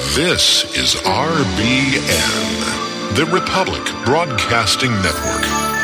This is RBN, the Republic Broadcasting Network.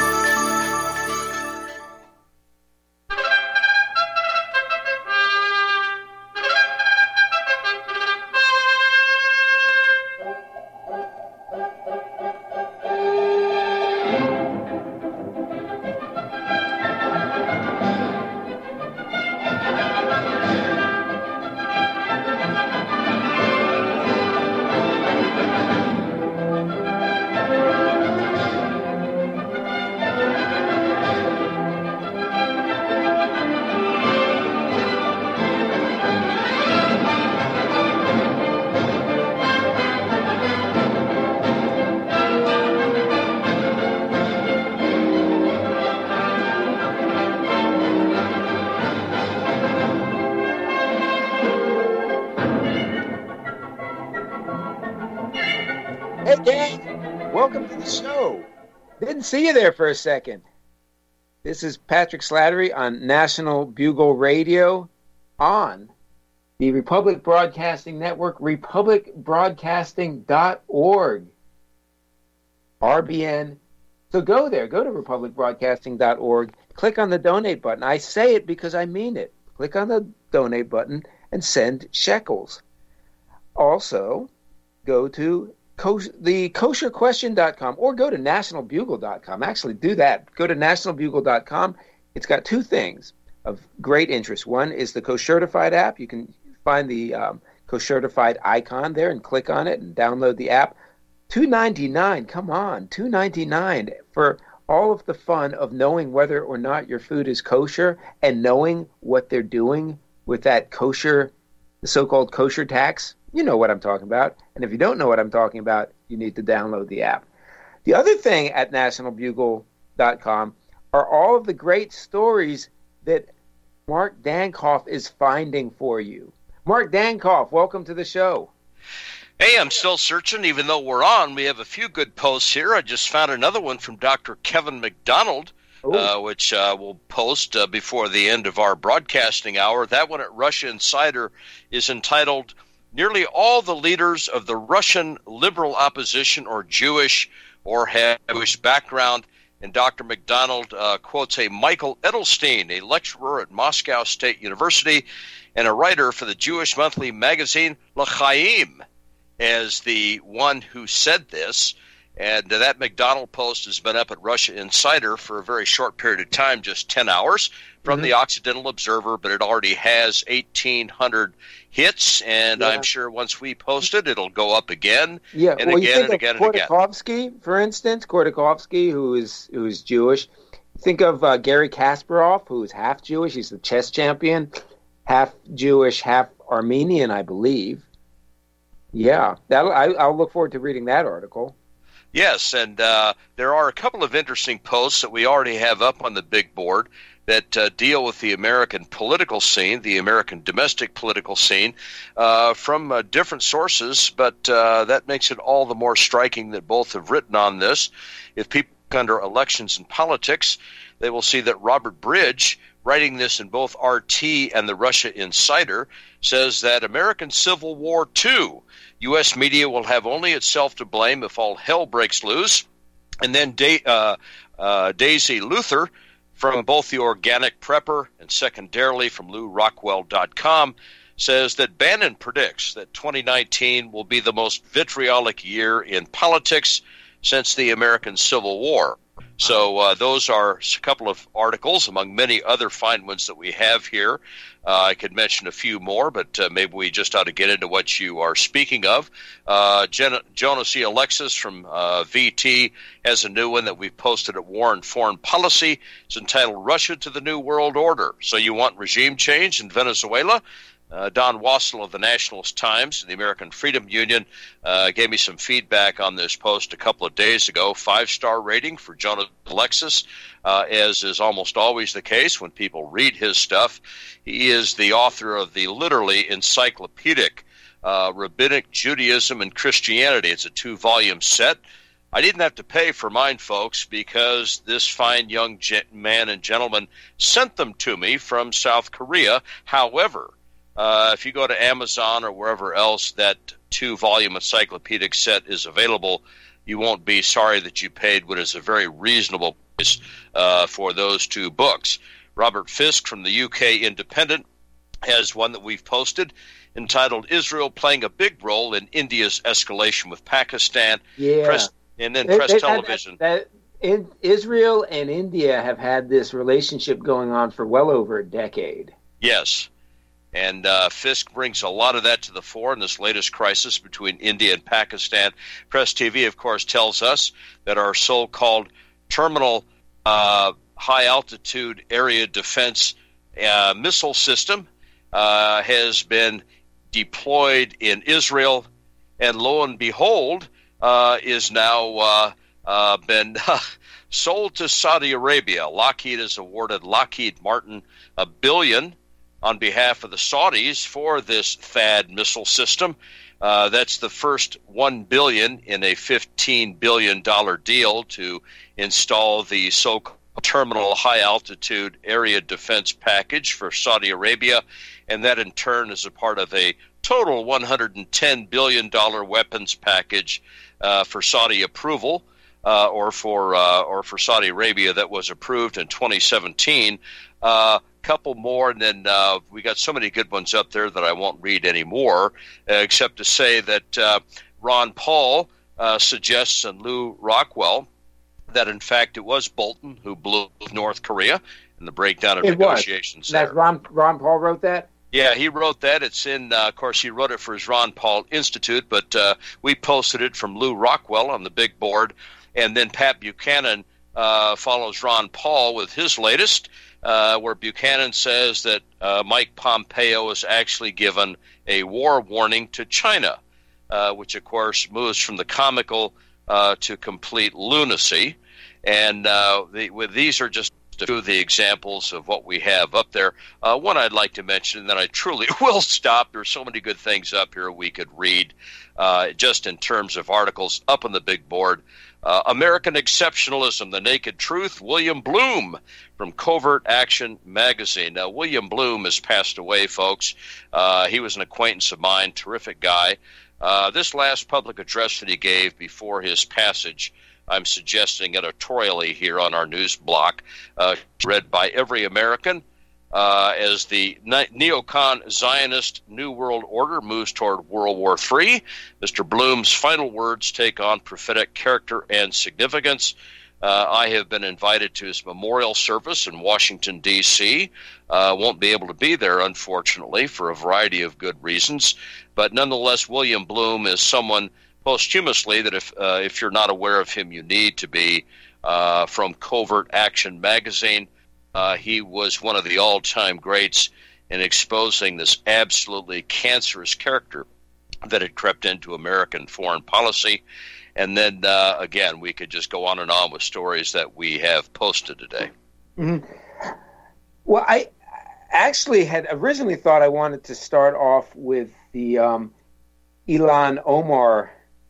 See you there for a second. This is Patrick Slattery on National Bugle Radio on the Republic Broadcasting Network, republicbroadcasting.org, RBN. So go there, go to republicbroadcasting.org, click on the donate button. I say it because I mean it. Click on the donate button and send shekels. Also, go to the kosherquestion.com or go to nationalbugle.com. Actually, do that. Go to nationalbugle.com. It's got two things of great interest. One is the Koshertified app. You can find the Koshertified icon there and click on it and download the app. $2.99. Come on, $2.99 for all of the fun of knowing whether or not your food is kosher and knowing what they're doing with that kosher, the so-called kosher tax. You know what I'm talking about. And if you don't know what I'm talking about, you need to download the app. The other thing at nationalbugle.com are all of the great stories that Mark Dankoff is finding for you. Mark Dankoff, welcome to the show. Hey, I'm still searching. Even though we're on, we have a few good posts here. I just found another one from Dr. Kevin McDonald, which we'll post before the end of our broadcasting hour. That one at Russia Insider is entitled, "Nearly all the leaders of the Russian liberal opposition are Jewish or have Jewish background." And Dr. McDonald quotes a Michael Edelstein, a lecturer at Moscow State University and a writer for the Jewish monthly magazine L'Chaim, as the one who said this. And that McDonald post has been up at Russia Insider for a very short period of time, just 10 hours, from the Occidental Observer, but it already has 1,800 hits, and I'm sure once we post it, it'll go up again and again and again and again. Kordakovsky, for instance, Kordakovsky, who is Jewish. Think of Garry Kasparov, who is half Jewish. He's the chess champion, half Jewish, half Armenian, I believe. Yeah, I'll look forward to reading that article. Yes, and there are a couple of interesting posts that we already have up on the big board that deal with the American political scene, the American domestic political scene, from different sources, but that makes it all the more striking that both have written on this. If people look under elections and politics, they will see that Robert Bridge, writing this in both RT and the Russia Insider, says that American Civil War II, U.S. media will have only itself to blame if all hell breaks loose. And then Daisy Luther, from both the Organic Prepper and secondarily from LouRockwell.com, says that Bannon predicts that 2019 will be the most vitriolic year in politics since the American Civil War. So those are a couple of articles among many other fine ones that we have here. I could mention a few more, but maybe we just ought to get into what you are speaking of. Jonas E. Alexis from VT has a new one that we've posted at War and Foreign Policy. It's entitled Russia to the New World Order. So you want regime change in Venezuela? Don Wassel of the Nationalist Times and the American Freedom Union gave me some feedback on this post a couple of days ago. 5-star rating for Jonas Alexis, as is almost always the case when people read his stuff. He is the author of the literally encyclopedic Rabbinic Judaism and Christianity. It's a 2-volume set. I didn't have to pay for mine, folks, because this fine young man and gentleman sent them to me from South Korea. However, if you go to Amazon or wherever else, that 2-volume encyclopedic set is available. You won't be sorry that you paid what is a very reasonable price for those 2 books. Robert Fisk from the UK Independent has one that we've posted entitled Israel Playing a Big Role in India's Escalation with Pakistan. Yeah. Press Television. Israel and India have had this relationship going on for well over a decade. Yes. And Fisk brings a lot of that to the fore in this latest crisis between India and Pakistan. Press TV, of course, tells us that our so-called terminal high-altitude area defense missile system has been deployed in Israel, and lo and behold, is now been sold to Saudi Arabia. Lockheed has awarded Lockheed Martin $1 billion on behalf of the Saudis for this THAAD missile system. That's the first $1 billion in a $15 billion deal to install the so-called terminal high-altitude area defense package for Saudi Arabia, and that in turn is a part of a total $110 billion weapons package for Saudi approval, or for Saudi Arabia that was approved in 2017. Couple more, and then we got so many good ones up there that I won't read anymore, except to say that Ron Paul suggests, and Lou Rockwell, that in fact it was Bolton who blew North Korea in the breakdown of negotiations. That Ron Paul wrote that? Yeah, he wrote that. It's in, of course, he wrote it for his Ron Paul Institute, but we posted it from Lou Rockwell on the big board, and then Pat Buchanan follows Ron Paul with his latest, where Buchanan says that Mike Pompeo has actually given a war warning to China, which, of course, moves from the comical to complete lunacy. And these are just a few of the examples of what we have up there. One I'd like to mention, and then I truly will stop. There's so many good things up here we could read just in terms of articles up on the big board. American Exceptionalism, The Naked Truth, William Bloom from Covert Action Magazine. Now, William Bloom has passed away, folks. He was an acquaintance of mine, terrific guy. This last public address that he gave before his passage, I'm suggesting editorially here on our news block, read by every American as the neocon Zionist New World Order moves toward World War III. Mr. Bloom's final words take on prophetic character and significance. I have been invited to his memorial service in Washington, D.C. Won't be able to be there, unfortunately, for a variety of good reasons. But nonetheless, William Bloom is someone posthumously that if you're not aware of him, you need to be, from Covert Action Magazine. He was one of the all-time greats in exposing this absolutely cancerous character that had crept into American foreign policy. And then, again, we could just go on and on with stories that we have posted today. Mm-hmm. Well, I actually had originally thought I wanted to start off with the Ilhan Omar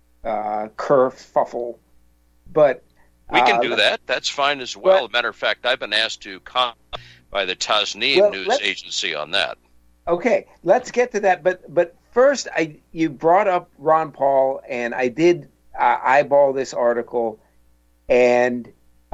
kerfuffle, but we can do that. That's fine as well. As a matter of fact, I've been asked to comment by the Tasnim news agency on that. Okay, let's get to that. But first, you brought up Ron Paul, and I did eyeball this article, and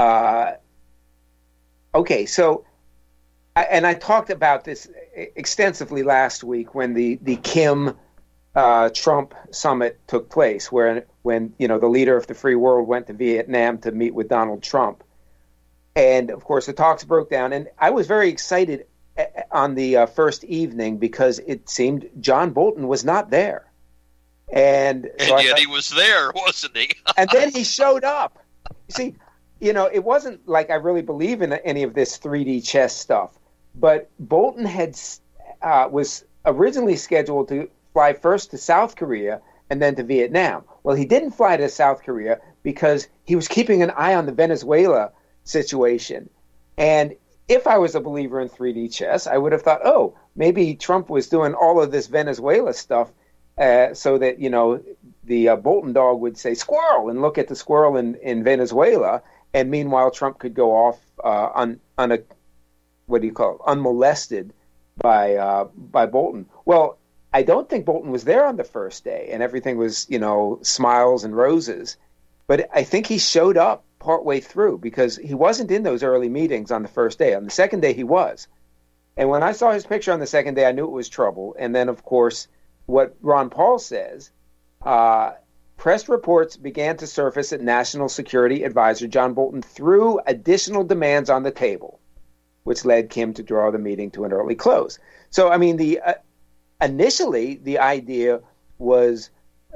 okay, so I talked about this extensively last week when the Kim Trump summit took place, when the leader of the free world went to Vietnam to meet with Donald Trump, and of course the talks broke down, and I was very excited on the first evening because it seemed John Bolton was not there, and yet he was there, wasn't he? And then he showed up. You see, it wasn't like I really believe in any of this 3D chess stuff, but Bolton was originally scheduled to fly first to South Korea and then to Vietnam. Well, he didn't fly to South Korea because he was keeping an eye on the Venezuela situation. And if I was a believer in 3D chess, I would have thought, oh, maybe Trump was doing all of this Venezuela stuff so that, the Bolton dog would say squirrel and look at the squirrel in Venezuela. And meanwhile, Trump could go off unmolested by Bolton. Well, I don't think Bolton was there on the first day, and everything was, smiles and roses. But I think he showed up partway through because he wasn't in those early meetings on the first day. On the second day, he was. And when I saw his picture on the second day, I knew it was trouble. And then, of course, what Ron Paul says, press reports began to surface that National Security Advisor John Bolton threw additional demands on the table, which led Kim to draw the meeting to an early close. So, I mean, initially, the idea was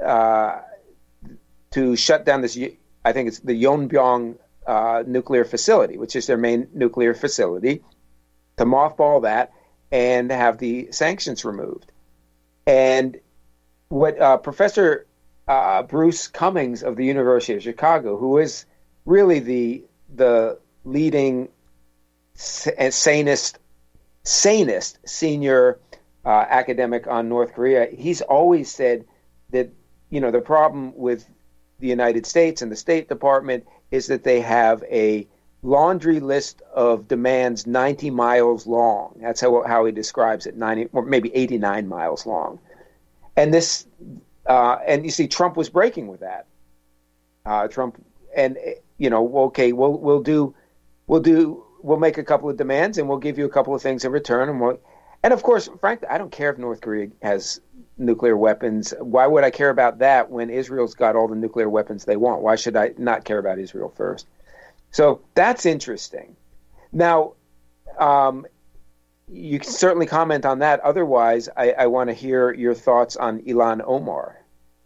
to shut down this, I think it's the Yongbyon nuclear facility, which is their main nuclear facility, to mothball that and have the sanctions removed. And what Professor Bruce Cummings of the University of Chicago, who is really the leading sanest senior academic on North Korea, he's always said that, the problem with the United States and the State Department is that they have a laundry list of demands 90 miles long. That's how he describes it, 90 or maybe 89 miles long. And this, and you see, Trump was breaking with that. Trump, and okay, we'll make a couple of demands and we'll give you a couple of things in return, and of course, frankly, I don't care if North Korea has nuclear weapons. Why would I care about that when Israel's got all the nuclear weapons they want? Why should I not care about Israel first? So that's interesting. Now, you can certainly comment on that. Otherwise, I want to hear your thoughts on Ilhan Omar.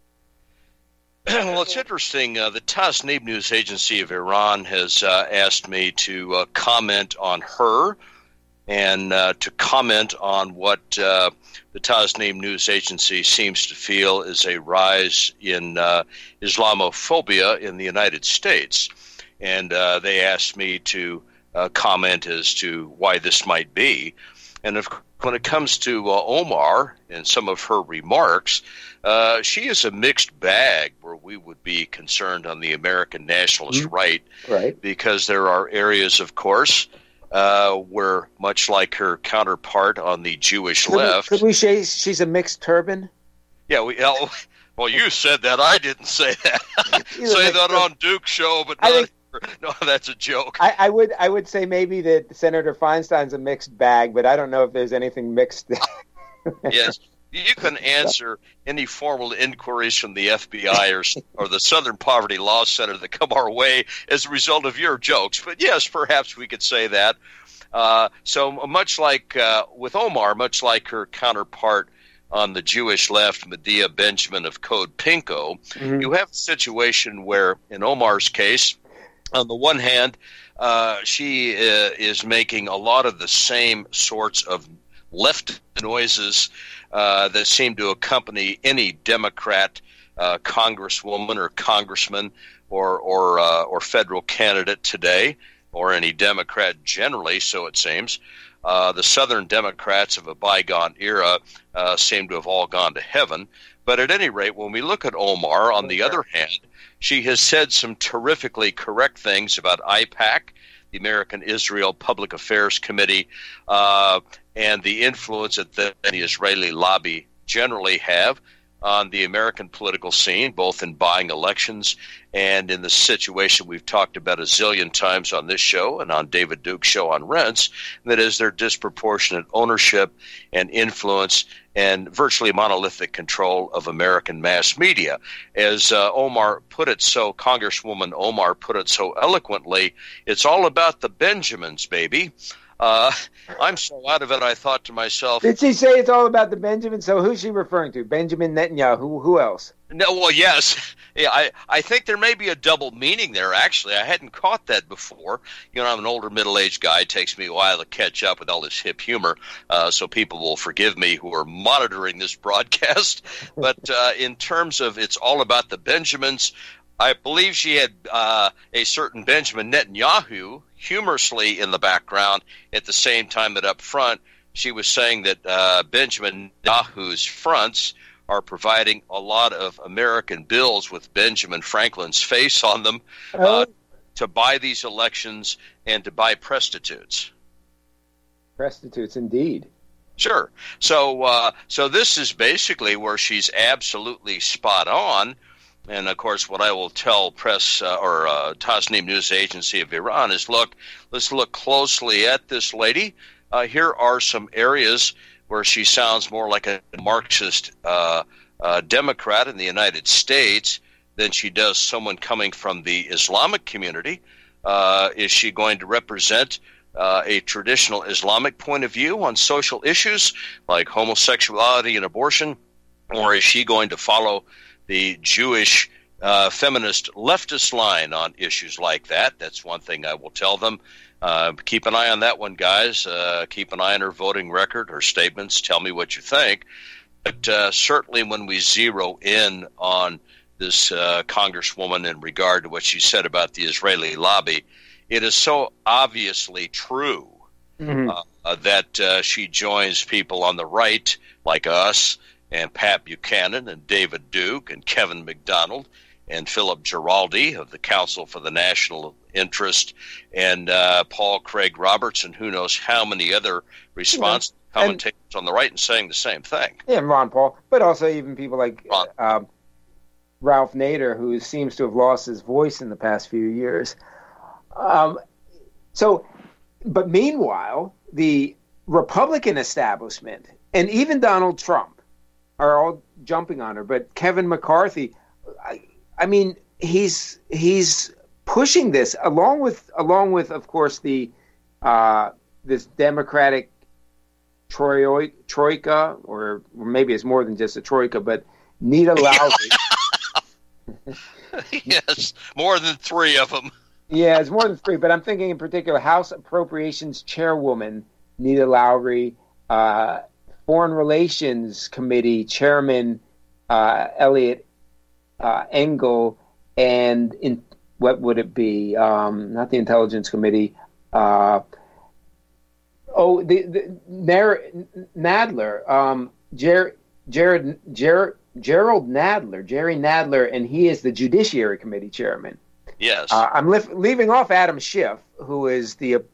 Well, it's interesting. The Tasnim news agency of Iran has asked me to comment on her and to comment on what the Tasnim news agency seems to feel is a rise in Islamophobia in the United States. And they asked me to comment as to why this might be. And when it comes to Omar and some of her remarks, she is a mixed bag where we would be concerned on the American nationalist right, because there are areas, of course, where, much like her counterpart on the Jewish left... Could we say she's a mixed turban? Yeah, well, you said that. I didn't say that. Say that on Duke's show, but not... No, that's a joke. I would say maybe that Senator Feinstein's a mixed bag, but I don't know if there's anything mixed there. Yes. You can answer any formal inquiries from the FBI or the Southern Poverty Law Center that come our way as a result of your jokes. But yes, perhaps we could say that. So much like with Omar, much like her counterpart on the Jewish left, Medea Benjamin of Code Pinko, you have a situation where, in Omar's case, on the one hand, she is making a lot of the same sorts of left noises that seem to accompany any Democrat congresswoman or congressman or federal candidate today, or any Democrat generally, so it seems. The Southern Democrats of a bygone era seem to have all gone to heaven. But at any rate, when we look at Omar, on the other hand, she has said some terrifically correct things about AIPAC, the American Israel Public Affairs Committee, and the influence that the Israeli lobby generally have on the American political scene, both in buying elections and in the situation we've talked about a zillion times on this show and on David Duke's show on Rents, that is their disproportionate ownership and influence and virtually monolithic control of American mass media. As Congresswoman Omar put it so eloquently, it's all about the Benjamins, baby. I'm so out of it, I thought to myself... Did she say it's all about the Benjamins? So who's she referring to? Benjamin Netanyahu? Who else? No, well, yes. Yeah, I think there may be a double meaning there, actually. I hadn't caught that before. I'm an older middle-aged guy. It takes me a while to catch up with all this hip humor, so people will forgive me who are monitoring this broadcast. But in terms of it's all about the Benjamins, I believe she had a certain Benjamin Netanyahu humorously in the background at the same time that up front she was saying that Benjamin Netanyahu's fronts are providing a lot of American bills with Benjamin Franklin's face on them to buy these elections and to buy prostitutes. Prostitutes, indeed. Sure. So this is basically where she's absolutely spot on. And, of course, what I will tell press or Tasnim News Agency of Iran is, let's look closely at this lady. Here are some areas where she sounds more like a Marxist Democrat in the United States than she does someone coming from the Islamic community. Is she going to represent a traditional Islamic point of view on social issues like homosexuality and abortion, or is she going to follow the Jewish feminist leftist line on issues like that? That's one thing I will tell them. Keep an eye on that one, guys. Keep an eye on her voting record, her statements. Tell me what you think. But certainly when we zero in on this congresswoman in regard to what she said about the Israeli lobby, it is so obviously true that she joins people on the right like us and Pat Buchanan and David Duke and Kevin McDonald and Philip Giraldi of the Council for the National Interest and Paul Craig Roberts and who knows how many other response commentators on the right and saying the same thing. Yeah, Ron Paul, but also even people like Ralph Nader, who seems to have lost his voice in the past few years. But meanwhile, the Republican establishment and even Donald Trump are all jumping on her. But Kevin McCarthy, I mean, he's pushing this along with of course the this Democratic troika, or maybe it's more than just a troika, but Nita Lowry. Yes, more than three of them. Yeah, it's more than three, but I'm thinking in particular House Appropriations Chairwoman Nita Lowry, Foreign Relations Committee Chairman Elliot Engel, and what would it be? Not the Intelligence Committee. The Nadler, Gerald Nadler, Jerry Nadler, and he is the Judiciary Committee Chairman. Yes. I'm leaving off Adam Schiff, who is the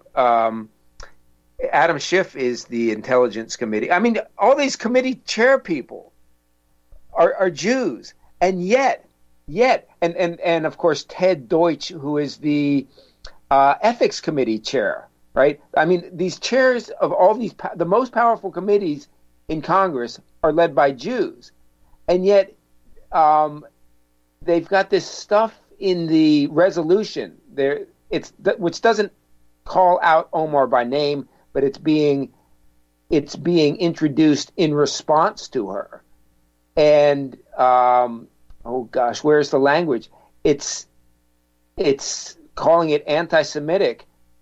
Adam Schiff is the Intelligence Committee. I mean, all these committee chair people are Jews, and yet, and of course Ted Deutsch, who is the Ethics Committee chair, right? I mean, these chairs of all these the most powerful committees in Congress are led by Jews, and yet they've got this stuff in the resolution there, which doesn't call out Omar by name, but it's being introduced in response to her. And oh gosh, where's the language? It's calling it anti-Semitic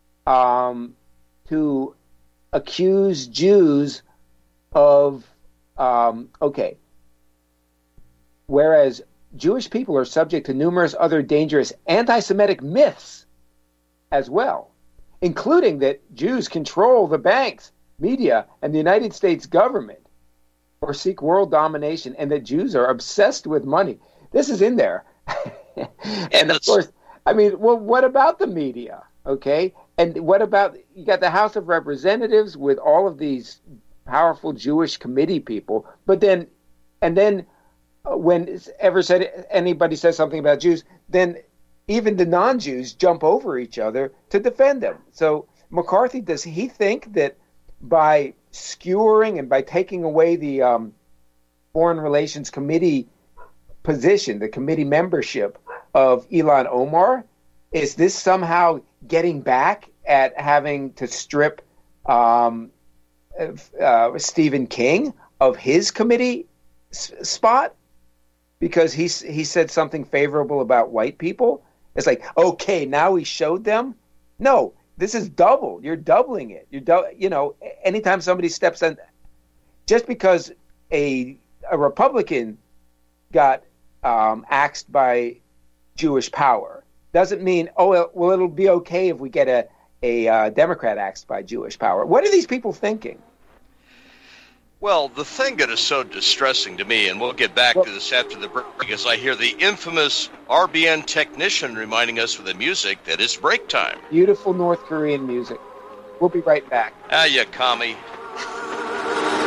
to accuse Jews of whereas Jewish people are subject to numerous other dangerous anti-Semitic myths as well, including that Jews control the banks, media, and the United States government, or seek world domination, and that Jews are obsessed with money. This is in there. And of course, I mean, well, what about the media? Okay. And what about, you got the House of Representatives with all of these powerful Jewish committee people, but then when anybody says something about Jews, then even the non-Jews jump over each other to defend them. So McCarthy, does he think that by skewering and by taking away the Foreign Relations Committee position, the committee membership of Ilhan Omar, is this somehow getting back at having to strip Stephen King of his committee spot because he said something favorable about white people? It's like, okay, now he showed them? No, this is double. You're doubling it. Anytime somebody steps in, just because a Republican got axed by Jewish power doesn't mean, it'll be okay if we get a Democrat axed by Jewish power. What are these people thinking? Well, the thing that is so distressing to me, and we'll get back to this after the break, is I hear the infamous RBN technician reminding us with the music that it's break time. Beautiful North Korean music. We'll be right back. You commie.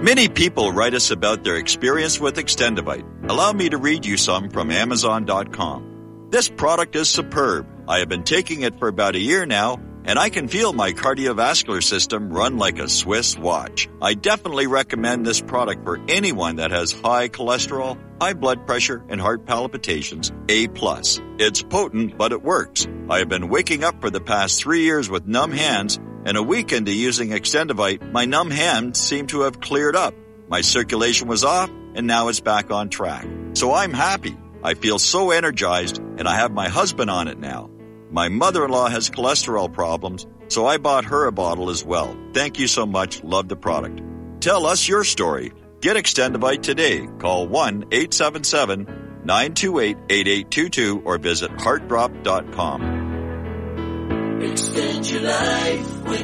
Many people write us about their experience with Extendivite. Allow me to read you some from Amazon.com. This product is superb. I have been taking it for about a year now, and I can feel my cardiovascular system run like a Swiss watch. I definitely recommend this product for anyone that has high cholesterol, high blood pressure, and heart palpitations, A+. It's potent, but it works. I have been waking up for the past 3 years with numb hands, and a week into using Extendivite, my numb hands seem to have cleared up. My circulation was off, and now it's back on track. So I'm happy. I feel so energized, and I have my husband on it now. My mother-in-law has cholesterol problems, so I bought her a bottle as well. Thank you so much. Love the product. Tell us your story. Get Extendivite today. Call 1-877-928-8822 or visit heartdrop.com. Extend your life with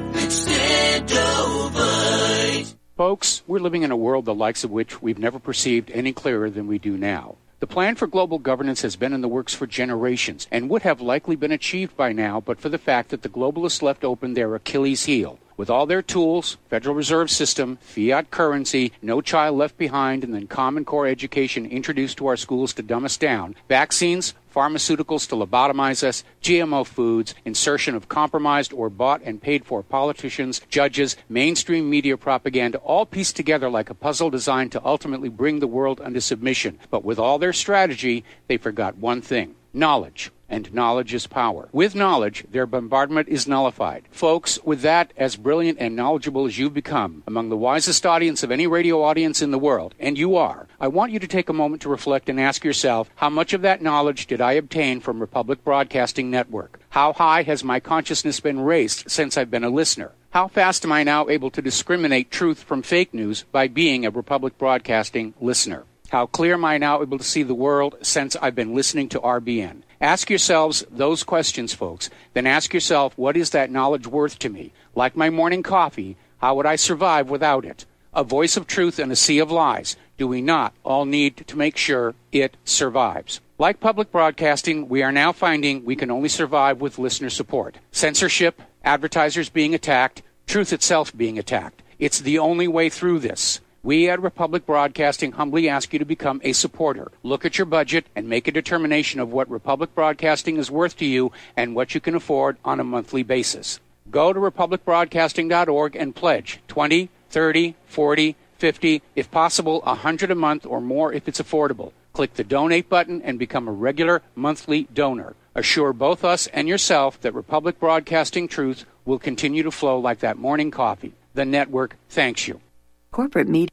Extendovite. Folks, we're living in a world the likes of which we've never perceived any clearer than we do now. The plan for global governance has been in the works for generations and would have likely been achieved by now but for the fact that the globalists left open their Achilles heel. With all their tools, Federal Reserve System, fiat currency, no child left behind, and then Common Core education introduced to our schools to dumb us down, vaccines, pharmaceuticals to lobotomize us, GMO foods, insertion of compromised or bought and paid for politicians, judges, mainstream media propaganda, all pieced together like a puzzle designed to ultimately bring the world under submission. But with all their strategy, they forgot one thing: knowledge. And knowledge is power. With knowledge, their bombardment is nullified. Folks, with that, as brilliant and knowledgeable as you've become, among the wisest audience of any radio audience in the world, and you are, I want you to take a moment to reflect and ask yourself, how much of that knowledge did I obtain from Republic Broadcasting Network? How high has my consciousness been raised since I've been a listener? How fast am I now able to discriminate truth from fake news by being a Republic Broadcasting listener? How clear am I now able to see the world since I've been listening to RBN? Ask yourselves those questions, folks. Then ask yourself, what is that knowledge worth to me? Like my morning coffee, how would I survive without it? A voice of truth in a sea of lies. Do we not all need to make sure it survives? Like public broadcasting, we are now finding we can only survive with listener support. Censorship, advertisers being attacked, truth itself being attacked. It's the only way through this. We at Republic Broadcasting humbly ask you to become a supporter. Look at your budget and make a determination of what Republic Broadcasting is worth to you and what you can afford on a monthly basis. Go to republicbroadcasting.org and pledge $20, $30, $40, $50, if possible, $100 a month or more if it's affordable. Click the donate button and become a regular monthly donor. Assure both us and yourself that Republic Broadcasting truth will continue to flow like that morning coffee. The network thanks you. Corporate media.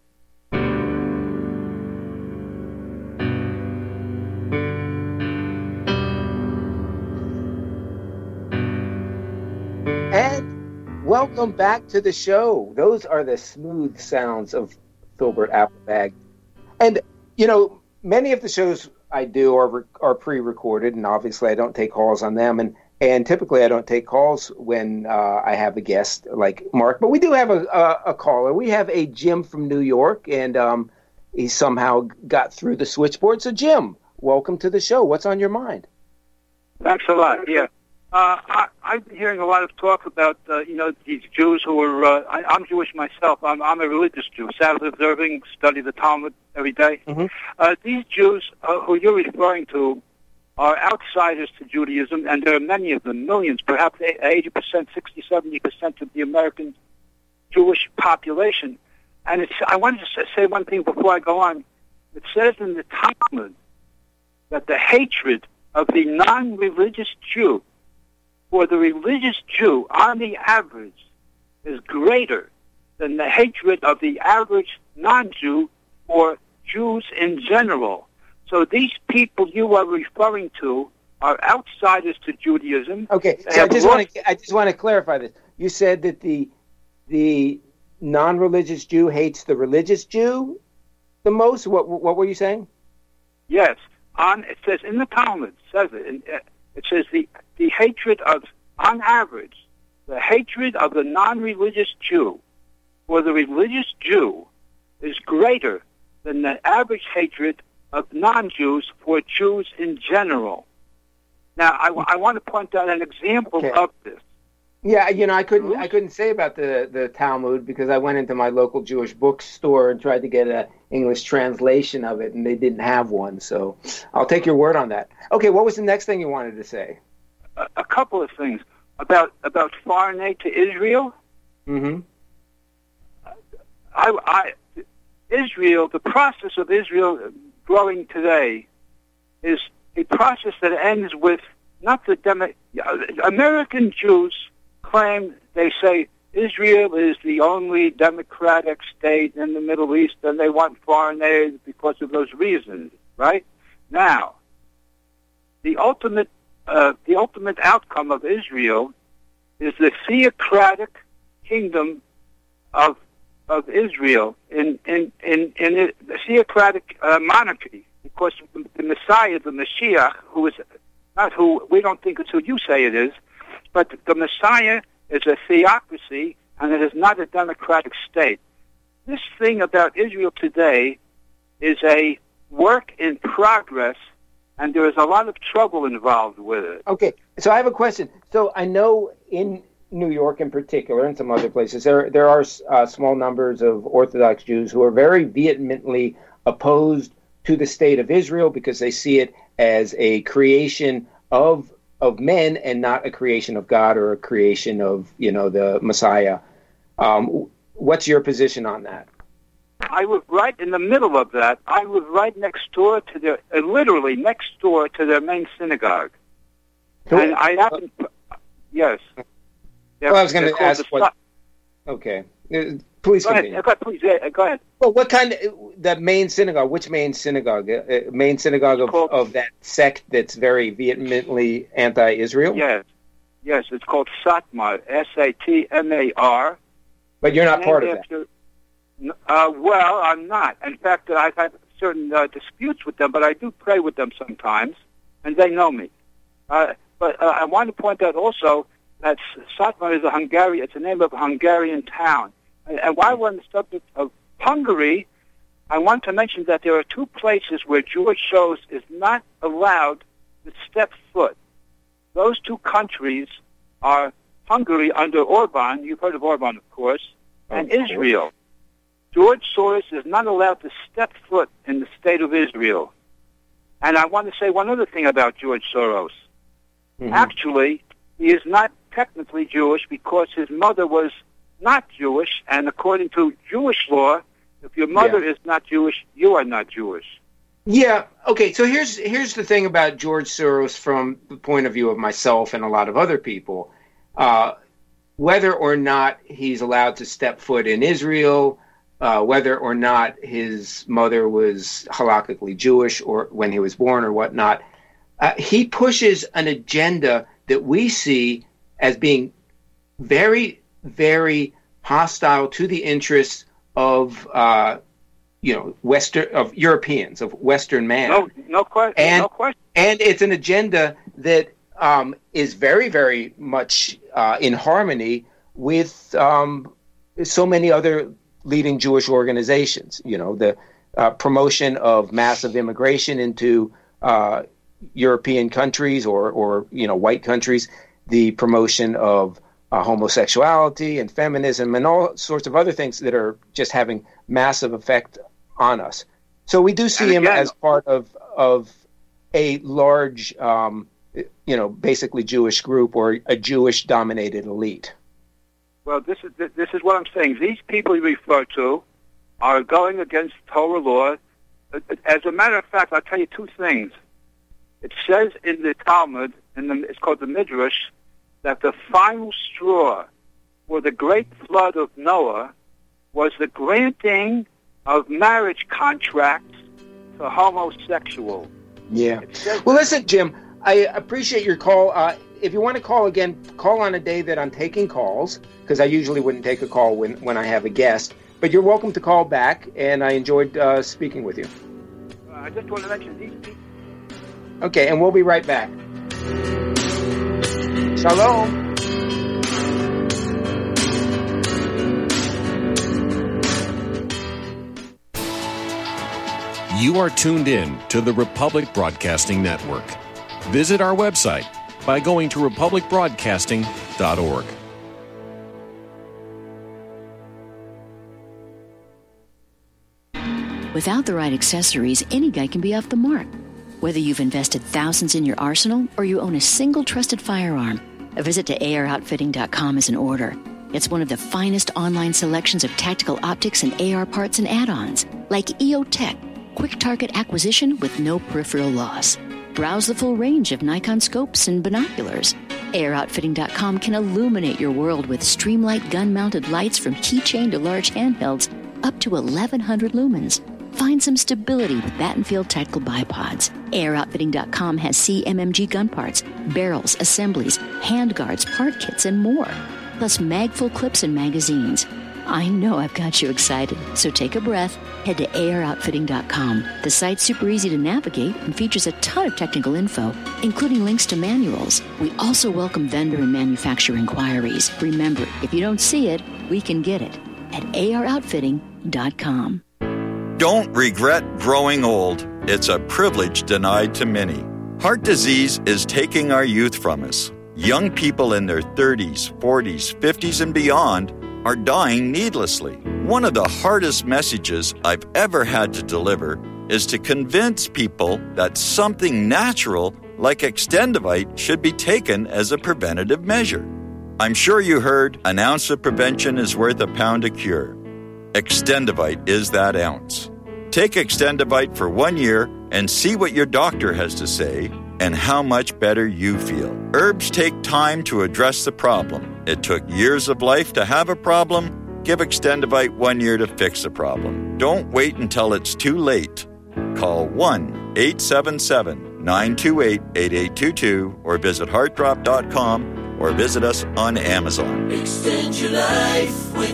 And welcome back to the show. Those are the smooth sounds of Filbert Applebag. And, you know, many of the shows I do are pre-recorded, and obviously I don't take calls on them. And typically I don't take calls when I have a guest like Mark. But we do have a caller. We have a Jim from New York, and he somehow got through the switchboard. So, Jim, welcome to the show. What's on your mind? Thanks a lot, yeah. I've been hearing a lot of talk about, these Jews who are, I'm Jewish myself. I'm a religious Jew, Sabbath observing, study the Talmud every day. Mm-hmm. These Jews who you're referring to are outsiders to Judaism, and there are many of them, millions, perhaps 80%, 60, 70% of the American Jewish population. And I wanted to say one thing before I go on. It says in the Talmud that the hatred of the non-religious Jew for the religious Jew, on the average, is greater than the hatred of the average non-Jew for Jews in general. So these people you are referring to are outsiders to Judaism. Okay, so I just want to clarify this. You said that the non-religious Jew hates the religious Jew the most? What were you saying? Yes. It says in the Talmud, it says the hatred of, on average, the hatred of the non-religious Jew for the religious Jew is greater than the average hatred of non-Jews for Jews in general. Now, I want to point out an example of this. Yeah, I couldn't say about the Talmud because I went into my local Jewish bookstore and tried to get an English translation of it, and they didn't have one. So I'll take your word on that. Okay, what was the next thing you wanted to say? A couple of things about foreign aid to Israel. Mm-hmm. Israel, the process of Israel growing today is a process that ends with not the American Jews claim, they say Israel is the only democratic state in the Middle East and they want foreign aid because of those reasons, right? Now, the ultimate outcome of Israel is the theocratic kingdom of Israel in the theocratic monarchy, because the Messiah, the Mashiach, who is not who we don't think it's who you say it is, but the Messiah is a theocracy and it is not a democratic state. This thing about Israel today is a work in progress, and there is a lot of trouble involved with it. Okay, so I have a question. So I know in New York in particular, and some other places, there are small numbers of Orthodox Jews who are very vehemently opposed to the state of Israel because they see it as a creation of men and not a creation of God or a creation of the Messiah. What's your position on that? I live right in the middle of that. I live right next door to their, literally next door to their main synagogue. Cool. And I happen, yes. Well, I was going to ask what. Okay, please continue. Go ahead. Well, what kind of the main synagogue? Which main synagogue? Main synagogue of that sect that's very vehemently anti-Israel? Yes, it's called Satmar, Satmar. But you're not part of that. Well, I'm not. In fact, I've had certain disputes with them, but I do pray with them sometimes, and they know me. But I want to point out also that Satmar is it's the name of a Hungarian town. And while we're on the subject of Hungary, I want to mention that there are two places where George Soros is not allowed to step foot. Those two countries are Hungary under Orban, you've heard of Orban, of course, and Israel. George Soros is not allowed to step foot in the state of Israel. And I want to say one other thing about George Soros. Mm-hmm. Actually, he is not technically Jewish because his mother was not Jewish, and according to Jewish law, if your mother is not Jewish, you are not Jewish. Yeah, okay, so here's the thing about George Soros from the point of view of myself and a lot of other people. Whether or not he's allowed to step foot in Israel, whether or not his mother was halakhically Jewish or when he was born or whatnot, he pushes an agenda that we see as being very, very hostile to the interests of Europeans, of Western man. No question. And it's an agenda that is very, very much in harmony with so many other leading Jewish organizations. The promotion of massive immigration into European countries or white countries, the promotion of homosexuality and feminism and all sorts of other things that are just having massive effect on us. So we do see him as part of a large, basically Jewish group or a Jewish-dominated elite. Well, this is what I'm saying. These people you refer to are going against Torah law. As a matter of fact, I'll tell you two things. It says in the Talmud, it's called the Midrash, that the final straw for the great flood of Noah was the granting of marriage contracts to homosexuals. Yeah. Well, listen, Jim, I appreciate your call. If you want to call again, call on a day that I'm taking calls, because I usually wouldn't take a call when I have a guest. But you're welcome to call back, and I enjoyed speaking with you. I just want to mention these people. Okay, and we'll be right back. Shalom. You are tuned in to the Republic Broadcasting Network. Visit our website by going to republicbroadcasting.org. Without the right accessories, any guy can be off the mark. Whether you've invested thousands in your arsenal or you own a single trusted firearm, a visit to AROutfitting.com is in order. It's one of the finest online selections of tactical optics and AR parts and add-ons, like EOTech, quick target acquisition with no peripheral loss. Browse the full range of Nikon scopes and binoculars. AROutfitting.com can illuminate your world with Streamlight gun-mounted lights from keychain to large handhelds up to 1,100 lumens. Find some stability with Battenfield Tactical Bipods. AROutfitting.com has CMMG gun parts, barrels, assemblies, handguards, part kits, and more. Plus magful clips and magazines. I know I've got you excited, so take a breath. Head to AROutfitting.com. The site's super easy to navigate and features a ton of technical info, including links to manuals. We also welcome vendor and manufacturer inquiries. Remember, if you don't see it, we can get it at AROutfitting.com. Don't regret growing old. It's a privilege denied to many. Heart disease is taking our youth from us. Young people in their 30s, 40s, 50s, and beyond are dying needlessly. One of the hardest messages I've ever had to deliver is to convince people that something natural like Extendivite should be taken as a preventative measure. I'm sure you heard an ounce of prevention is worth a pound of cure. Extendivite is that ounce. Take Extendivite for 1 year and see what your doctor has to say and how much better you feel. Herbs take time to address the problem. It took years of life to have a problem. Give Extendivite 1 year to fix the problem. Don't wait until it's too late. Call 1-877-928-8822 or visit heartdrop.com or visit us on Amazon. Extend your life with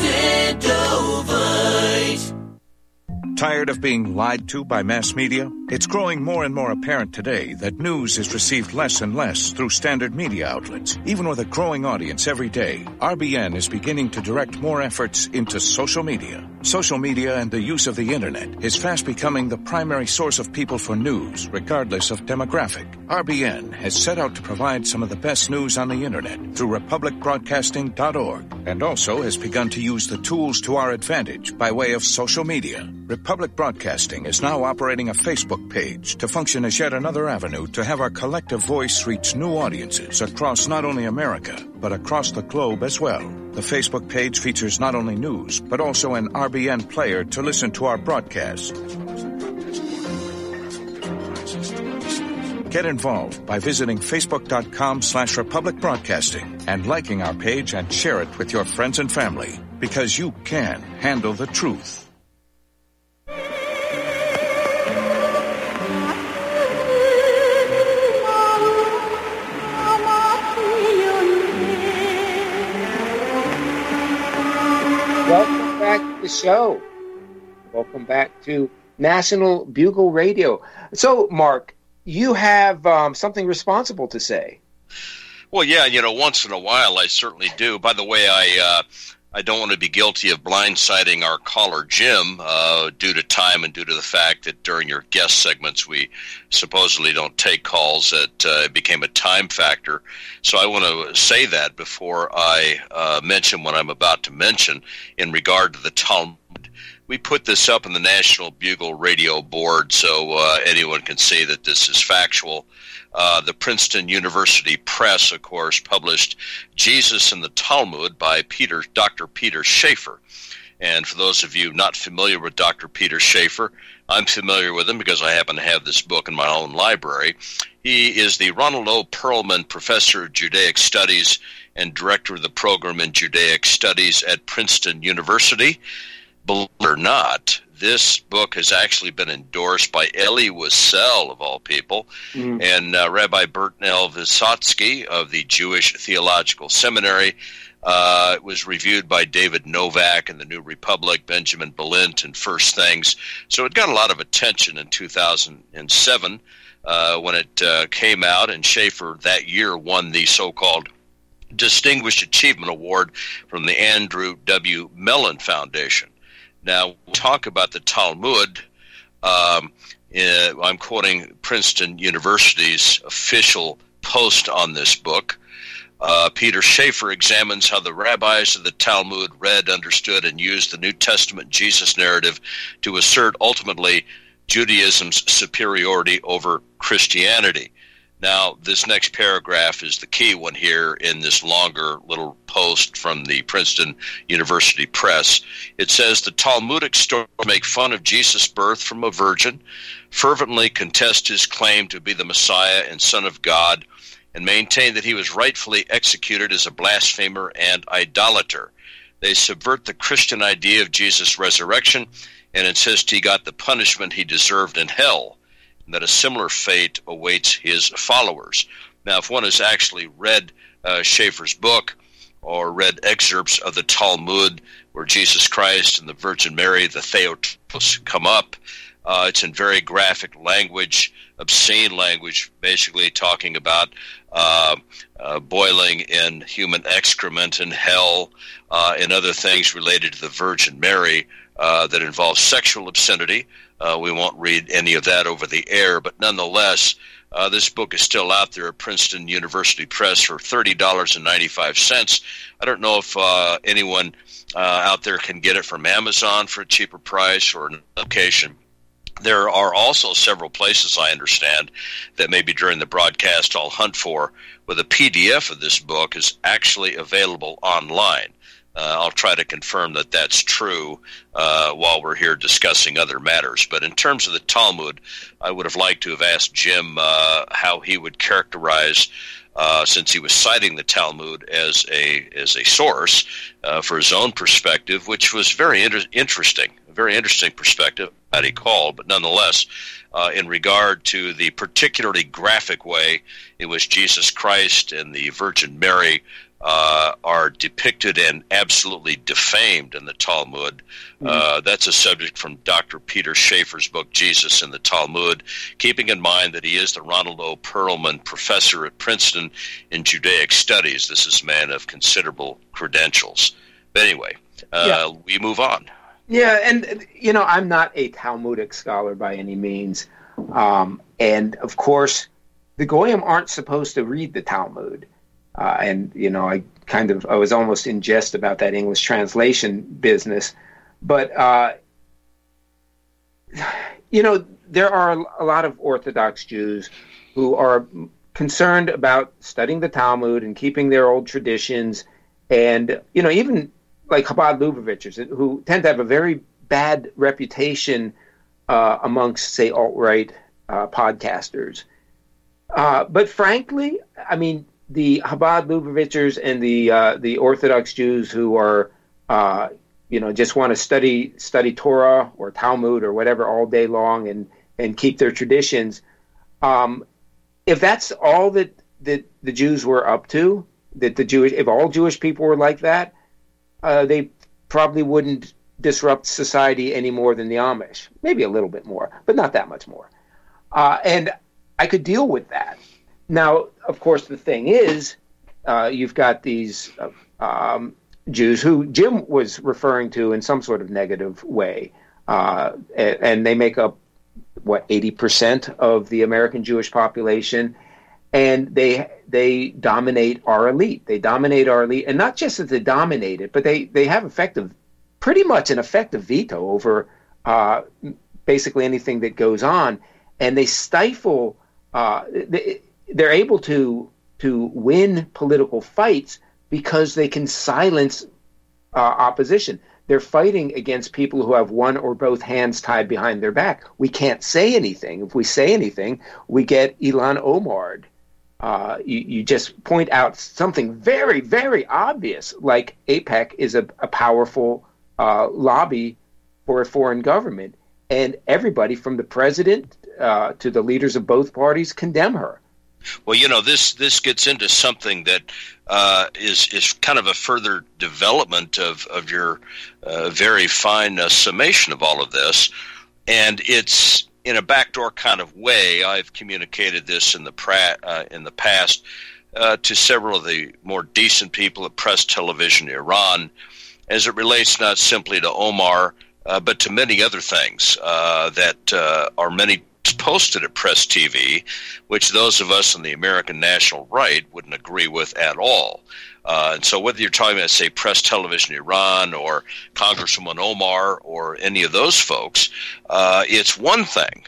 Extendovite. Tired of being lied to by mass media? It's growing more and more apparent today that news is received less and less through standard media outlets. Even with a growing audience every day, RBN is beginning to direct more efforts into social media. Social media and the use of the internet is fast becoming the primary source of people for news, regardless of demographic. RBN has set out to provide some of the best news on the internet through republicbroadcasting.org and also has begun to use the tools to our advantage by way of social media. Republic Broadcasting is now operating a Facebook page to function as yet another avenue to have our collective voice reach new audiences across not only America, but across the globe as well. The Facebook page features not only news, but also an RBN player to listen to our broadcast. Get involved by visiting facebook.com/Republic Broadcasting and liking our page and share it with your friends and family, because you can handle the truth. Welcome back to the show. Welcome back to National Bugle Radio. So, Mark, you have something responsible to say. Well, yeah, once in a while I certainly do. By the way, I don't want to be guilty of blindsiding our caller, Jim, due to time and due to the fact that during your guest segments we supposedly don't take calls. It became a time factor. So I want to say that before I mention what I'm about to mention in regard to the Talmud. We put this up in the National Bugle Radio Board so anyone can see that this is factual. The Princeton University Press, of course, published Jesus and the Talmud by Dr. Peter Schaefer. And for those of you not familiar with Dr. Peter Schaefer, I'm familiar with him because I happen to have this book in my own library. He is the Ronald O. Perlman Professor of Judaic Studies and Director of the Program in Judaic Studies at Princeton University. Believe it or not, this book has actually been endorsed by Elie Wiesel, of all people, and Rabbi Bertnell Vysotsky of the Jewish Theological Seminary. It was reviewed by David Novak in the New Republic, Benjamin Balint in First Things. So it got a lot of attention in 2007 when it came out, and Schaefer that year won the so-called Distinguished Achievement Award from the Andrew W. Mellon Foundation. Now, we'll talk about the Talmud. I'm quoting Princeton University's official post on this book. Peter Schaefer examines how the rabbis of the Talmud read, understood, and used the New Testament Jesus narrative to assert ultimately Judaism's superiority over Christianity. Now, this next paragraph is the key one here in this longer little post from the Princeton University Press. It says, the Talmudic stories make fun of Jesus' birth from a virgin, fervently contest his claim to be the Messiah and Son of God, and maintain that he was rightfully executed as a blasphemer and idolater. They subvert the Christian idea of Jesus' resurrection and insist he got the punishment he deserved in hell, and that a similar fate awaits his followers. Now, if one has actually read Schaeffer's book or read excerpts of the Talmud where Jesus Christ and the Virgin Mary, the Theotokos, come up, it's in very graphic language, obscene language, basically talking about boiling in human excrement in hell and other things related to the Virgin Mary that involve sexual obscenity. We won't read any of that over the air, but nonetheless, this book is still out there at Princeton University Press for $30.95. I don't know if anyone out there can get it from Amazon for a cheaper price or an location. There are also several places, I understand, that maybe during the broadcast I'll hunt for, where the PDF of this book is actually available online. I'll try to confirm that that's true while we're here discussing other matters. But in terms of the Talmud, I would have liked to have asked Jim how he would characterize, since he was citing the Talmud as a source for his own perspective, which was very interesting, a very interesting perspective that he called, but nonetheless, in regard to the particularly graphic way in which Jesus Christ and the Virgin Mary are depicted and absolutely defamed in the Talmud. That's a subject from Dr. Peter Schaefer's book, Jesus in the Talmud, keeping in mind that he is the Ronald O. Perlman Professor at Princeton in Judaic Studies. This is a man of considerable credentials. But anyway, we move on. Yeah, and, I'm not a Talmudic scholar by any means. And, of course, the Goyim aren't supposed to read the Talmud. And, I was almost in jest about that English translation business. But, there are a lot of Orthodox Jews who are concerned about studying the Talmud and keeping their old traditions. And, even like Chabad Lubavitchers, who tend to have a very bad reputation amongst, say, alt-right podcasters. But frankly, the Chabad Lubavitchers and the Orthodox Jews who are, just want to study Torah or Talmud or whatever all day long and keep their traditions. If that's all that the Jews were up to, if all Jewish people were like that, they probably wouldn't disrupt society any more than the Amish. Maybe a little bit more, but not that much more. And I could deal with that. Now, of course, the thing is, you've got these Jews who Jim was referring to in some sort of negative way, and they make up, 80% of the American Jewish population, and they dominate our elite. They dominate our elite, and not just that they dominate it, but they have pretty much an effective veto over basically anything that goes on, and they stifle. They're able to win political fights because they can silence opposition. They're fighting against people who have one or both hands tied behind their back. We can't say anything. If we say anything, we get Ilan Omar. You just point out something very, very obvious, like AIPAC is a powerful lobby for a foreign government, and everybody from the president to the leaders of both parties condemn her. Well, this gets into something that is kind of a further development of your very fine summation of all of this, and it's in a backdoor kind of way. I've communicated this in the past to several of the more decent people at Press Television Iran, as it relates not simply to Omar, but to many other things that are many was posted at Press TV, which those of us on the American National Right wouldn't agree with at all. And so whether you're talking about, say, Press Television Iran or Congresswoman Omar or any of those folks, it's one thing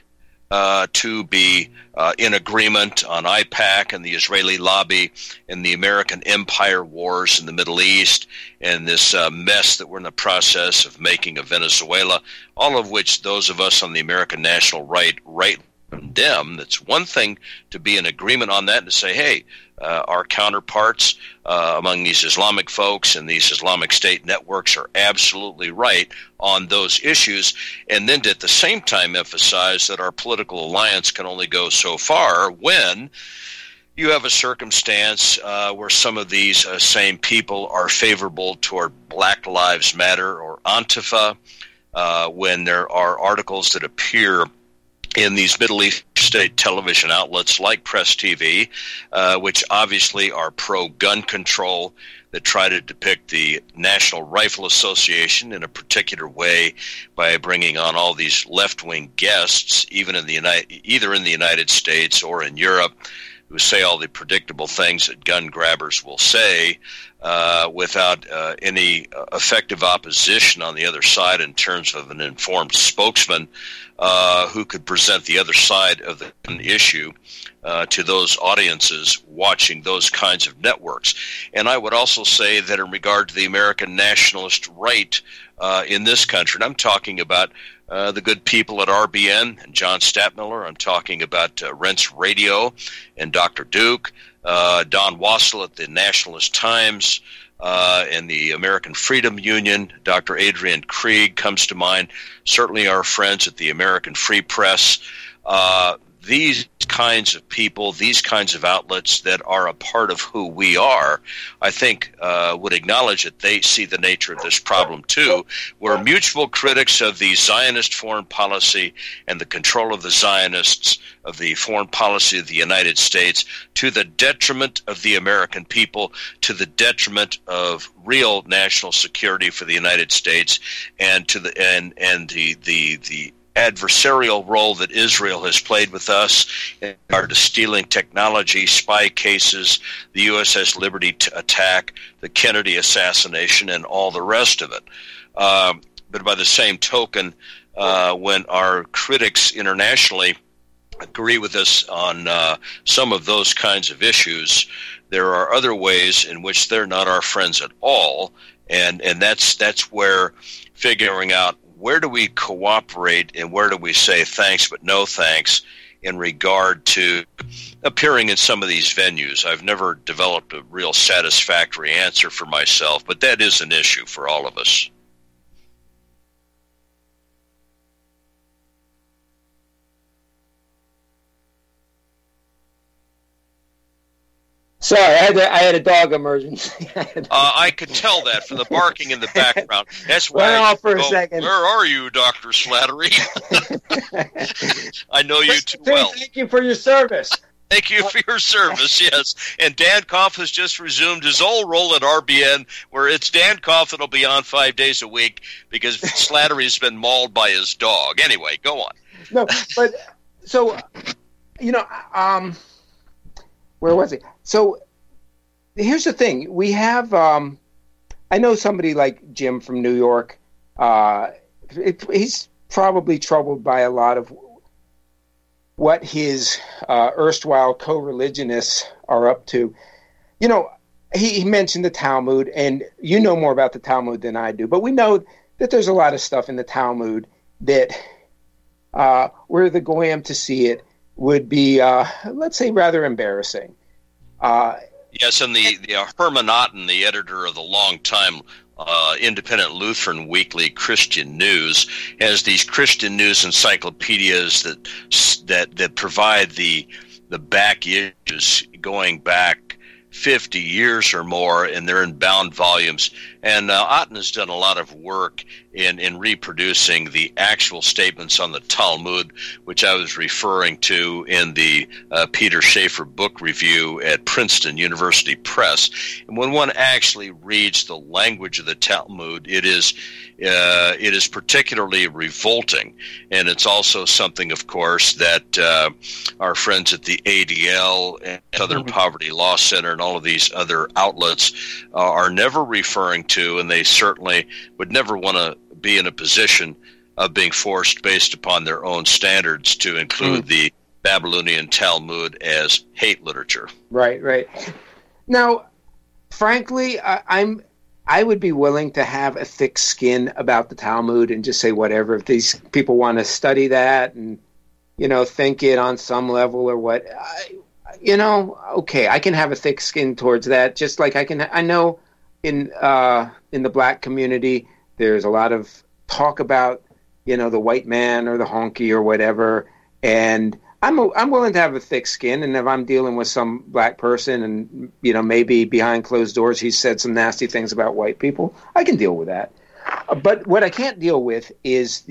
to be in agreement on AIPAC and the Israeli lobby and the American empire wars in the Middle East and this mess that we're in the process of making of Venezuela, all of which those of us on the American National Right condemn. That's one thing to be in agreement on that and to say, hey, our counterparts among these Islamic folks and these Islamic State networks are absolutely right on those issues, and then to at the same time emphasize that our political alliance can only go so far when you have a circumstance where some of these same people are favorable toward Black Lives Matter or Antifa, when there are articles that appear in these Middle East state television outlets like Press TV, which obviously are pro-gun control, that try to depict the National Rifle Association in a particular way by bringing on all these left-wing guests, even in either in the United States or in Europe, who say all the predictable things that gun grabbers will say without any effective opposition on the other side in terms of an informed spokesman who could present the other side of the issue to those audiences watching those kinds of networks. And I would also say that in regard to the American nationalist right in this country, and I'm talking about the good people at RBN and John Stadtmiller, I'm talking about Rents Radio and Dr. Duke, Don Wassel at the Nationalist Times, and the American Freedom Union, Dr. Adrian Krieg comes to mind, certainly our friends at the American Free Press. These kinds of people, these kinds of outlets that are a part of who we are, I think would acknowledge that they see the nature of this problem too. We're mutual critics of the Zionist foreign policy and the control of the Zionists of the foreign policy of the United States to the detriment of the American people, to the detriment of real national security for the United States, and to the and the adversarial role that Israel has played with us in regard to stealing technology, spy cases, the USS Liberty attack, the Kennedy assassination, and all the rest of it. But by the same token, when our critics internationally agree with us on some of those kinds of issues, there are other ways in which they're not our friends at all, and that's where figuring out where do we cooperate and where do we say thanks but no thanks in regard to appearing in some of these venues. I've never developed a real satisfactory answer for myself, but that is an issue for all of us. Sorry, I had a dog emergency. I could tell that from the barking in the background. That's why off for a second. Where are you, Dr. Slattery? I know you too well. Thank you for your service. Thank you for your service, yes. And Dan Koff has just resumed his old role at RBN, where it's Dan Koff that'll be on 5 days a week because Slattery's been mauled by his dog. Anyway, go on. No, but so, where was it? So here's the thing. We have, I know somebody like Jim from New York. He's probably troubled by a lot of what his erstwhile co-religionists are up to. You know, he mentioned the Talmud, and you know more about the Talmud than I do, but we know that there's a lot of stuff in the Talmud that were the goyim to see it would be, let's say, rather embarrassing. Yes, and the Herman Otten, the editor of the longtime independent Lutheran weekly Christian News, has these Christian News encyclopedias that provide the back issues going back 50 years or more, and they're in bound volumes. And Otten has done a lot of work in reproducing the actual statements on the Talmud, which I was referring to in the Peter Schaefer book review at Princeton University Press. And when one actually reads the language of the Talmud, it is particularly revolting. And it's also something, of course, that our friends at the ADL and Southern Poverty Law Center and all of these other outlets are never referring to, and they certainly would never want to be in a position of being forced based upon their own standards to include the Babylonian Talmud as hate literature. Right. Now, frankly, I would be willing to have a thick skin about the Talmud and just say whatever. If these people want to study that and, think it on some level or what, okay, I can have a thick skin towards that. Just like I know in the black community, there's a lot of talk about, the white man or the honky or whatever, and I'm willing to have a thick skin. And if I'm dealing with some black person and, maybe behind closed doors he's said some nasty things about white people, I can deal with that. But what I can't deal with is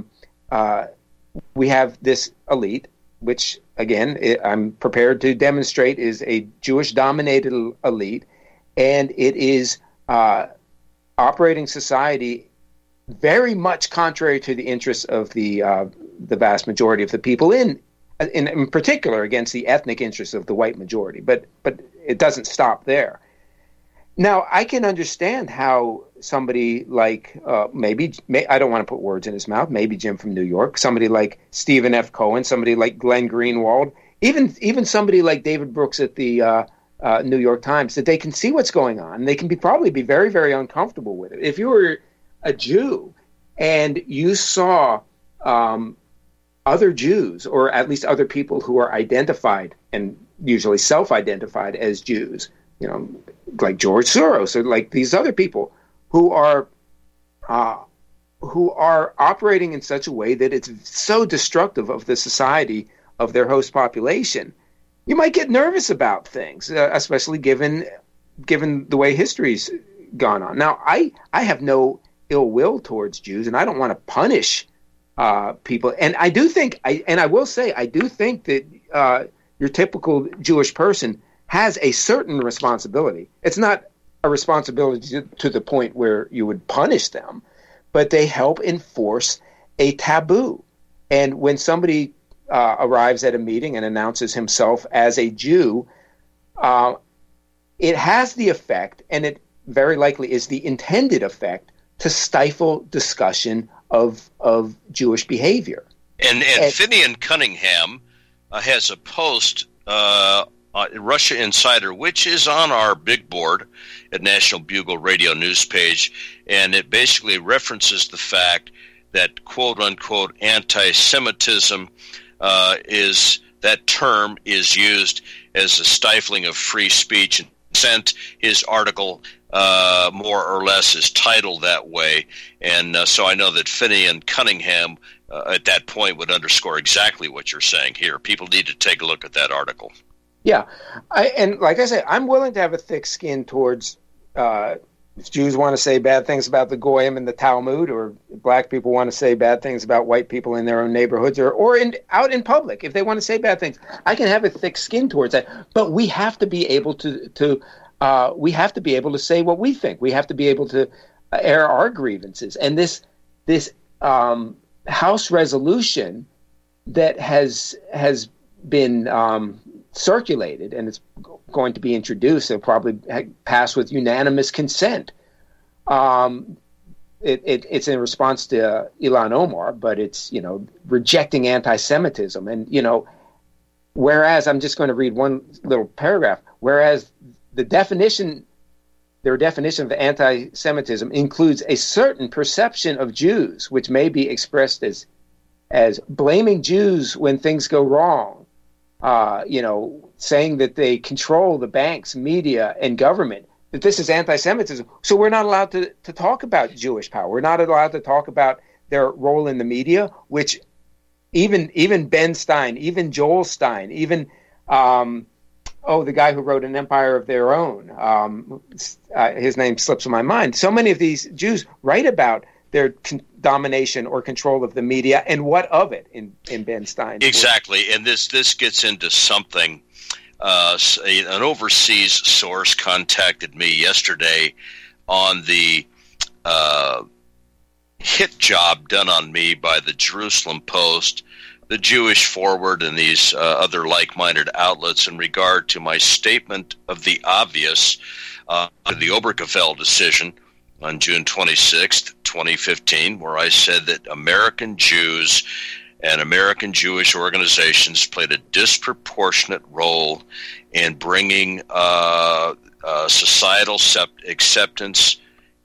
we have this elite, which, again, I'm prepared to demonstrate is a Jewish-dominated elite, and it is operating society very much contrary to the interests of the vast majority of the people, in particular against the ethnic interests of the white majority. But it doesn't stop there. Now, I can understand how somebody like I don't want to put words in his mouth, maybe Jim from New York, somebody like Stephen F. Cohen, somebody like Glenn Greenwald, even somebody like David Brooks at the New York Times, that they can see what's going on. They can probably be very, very uncomfortable with it. If you were a Jew and you saw other Jews, or at least other people who are identified and usually self-identified as Jews, like George Soros or like these other people who are operating in such a way that it's so destructive of the society of their host population, you might get nervous about things, especially given the way history's gone on. Now, I have no ill will towards Jews, and I don't want to punish people. And I do think, I will say, I do think that your typical Jewish person has a certain responsibility. It's not a responsibility to the point where you would punish them, but they help enforce a taboo. And when somebody arrives at a meeting and announces himself as a Jew, it has the effect, and it very likely is the intended effect, to stifle discussion of Jewish behavior. And Finian Cunningham has a post, Russia Insider, which is on our big board at National Bugle Radio News page, and it basically references the fact that quote-unquote anti-Semitism that term is used as a stifling of free speech and dissent. His article more or less is titled that way, and so I know that Finian Cunningham at that point would underscore exactly what you're saying here. People need to take a look at that article. Yeah, and like I said, I'm willing to have a thick skin towards if Jews want to say bad things about the Goyim and the Talmud, or black people want to say bad things about white people in their own neighborhoods, or out in public. If they want to say bad things, I can have a thick skin towards that. But we have to be able to say what we think. We have to be able to air our grievances. And this House resolution that has been circulated, and it's going to be introduced, it'll probably pass with unanimous consent. It's in response to Ilhan Omar, but it's, rejecting anti-Semitism. And, whereas, I'm just going to read one little paragraph, whereas their definition of anti-Semitism includes a certain perception of Jews, which may be expressed as blaming Jews when things go wrong, saying that they control the banks, media, and government, that this is anti-Semitism. So we're not allowed to talk about Jewish power. We're not allowed to talk about their role in the media, which even Ben Stein, even Joel Stein, even the guy who wrote An Empire of Their Own, his name slips from my mind. So many of these Jews write about their domination or control of the media, and what of it in Ben Stein's Exactly, work. And this gets into something. An overseas source contacted me yesterday on the hit job done on me by the Jerusalem Post, the Jewish Forward, and these other like-minded outlets in regard to my statement of the obvious the Obergefell decision on June 26th, 2015, where I said that American Jews and American Jewish organizations played a disproportionate role in bringing societal acceptance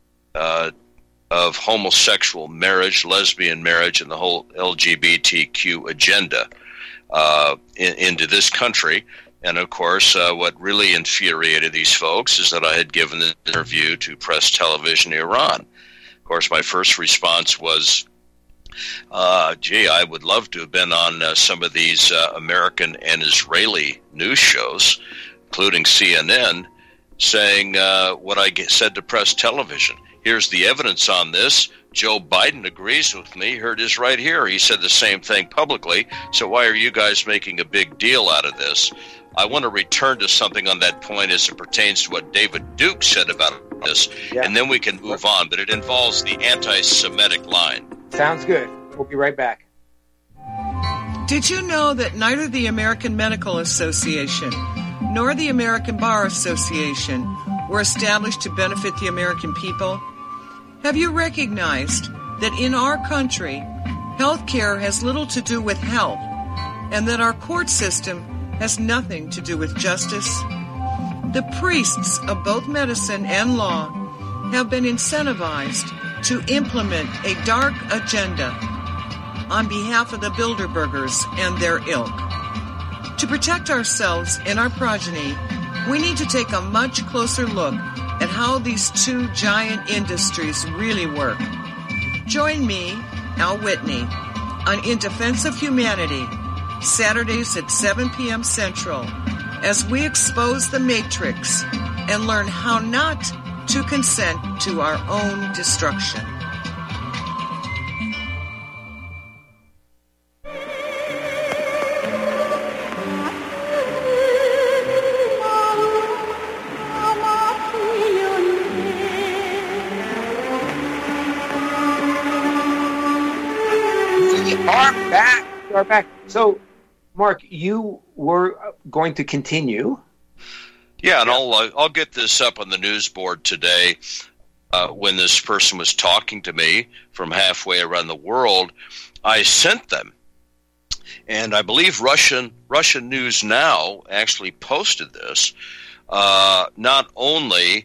of homosexual marriage, lesbian marriage, and the whole LGBTQ agenda into this country. And, of course, what really infuriated these folks is that I had given an interview to Press Television Iran. Of course, my first response was, gee, I would love to have been on some of these American and Israeli news shows, including CNN, saying what I said to Press Television. Here's the evidence on this. Joe Biden agrees with me. Here it is right here. He said the same thing publicly. So why are you guys making a big deal out of this? I want to return to something on that point as it pertains to what David Duke said about this, and then we can move on. But it involves the anti-Semitic line. Sounds good. We'll be right back. Did you know that neither the American Medical Association nor the American Bar Association were established to benefit the American people? Have you recognized that in our country, health care has little to do with health, and that our court system has nothing to do with justice? The priests of both medicine and law have been incentivized to implement a dark agenda on behalf of the Bilderbergers and their ilk. To protect ourselves and our progeny, we need to take a much closer look at how these two giant industries really work. Join me, Al Whitney, on In Defense of Humanity, Saturdays at 7 p.m. Central, as we expose the Matrix and learn how not to consent to our own destruction. We are back. So, Mark, you were going to continue. Yeah, and I'll get this up on the news board today. When this person was talking to me from halfway around the world, I sent them, and I believe Russian News Now actually posted this. Not only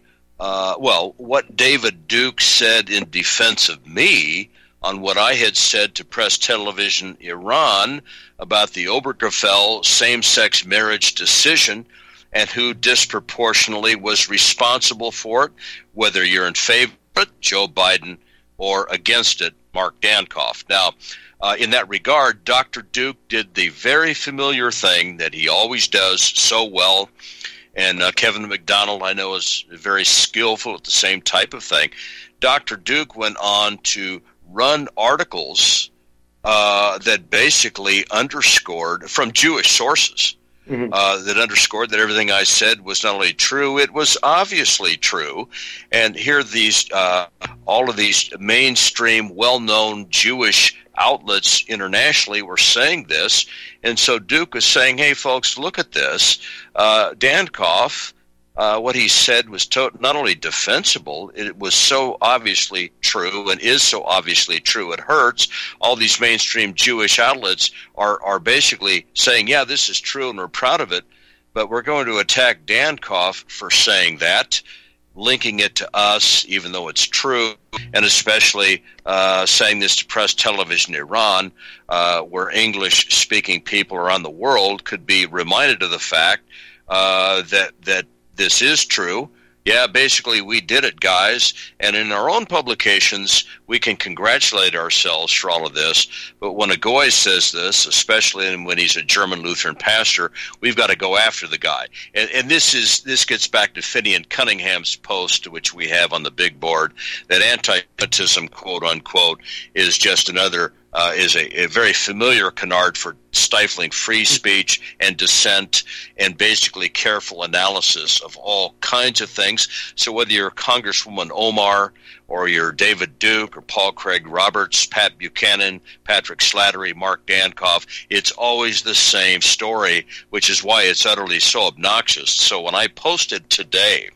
what David Duke said in defense of me on what I had said to Press Television Iran about the Obergefell same-sex marriage decision and who disproportionately was responsible for it, whether you're in favor of it, Joe Biden, or against it, Mark Dankoff. Now, in that regard, Dr. Duke did the very familiar thing that he always does so well, and Kevin McDonald, I know, is very skillful at the same type of thing. Dr. Duke went on to run articles that basically underscored, from Jewish sources, that underscored that everything I said was not only true, it was obviously true. And here these all of these mainstream, well-known Jewish outlets internationally were saying this. And so Duke was saying, hey, folks, look at this. Dankoff, what he said was not only defensible, it was so obviously true and is so obviously true it hurts. All these mainstream Jewish outlets are basically saying, yeah, this is true and we're proud of it, but we're going to attack Dankoff for saying that, linking it to us, even though it's true, and especially saying this to Press Television Iran, where English-speaking people around the world could be reminded of the fact that this is true. Yeah, basically we did it, guys. And in our own publications, we can congratulate ourselves for all of this. But when a goy says this, especially when he's a German Lutheran pastor, we've got to go after the guy. And this gets back to Finney and Cunningham's post, which we have on the big board, that anti-Semitism, quote unquote, is just another is a very familiar canard for stifling free speech and dissent and basically careful analysis of all kinds of things. So whether you're Congresswoman Omar or you're David Duke or Paul Craig Roberts, Pat Buchanan, Patrick Slattery, Mark Dankoff, it's always the same story, which is why it's utterly so obnoxious. So when I posted today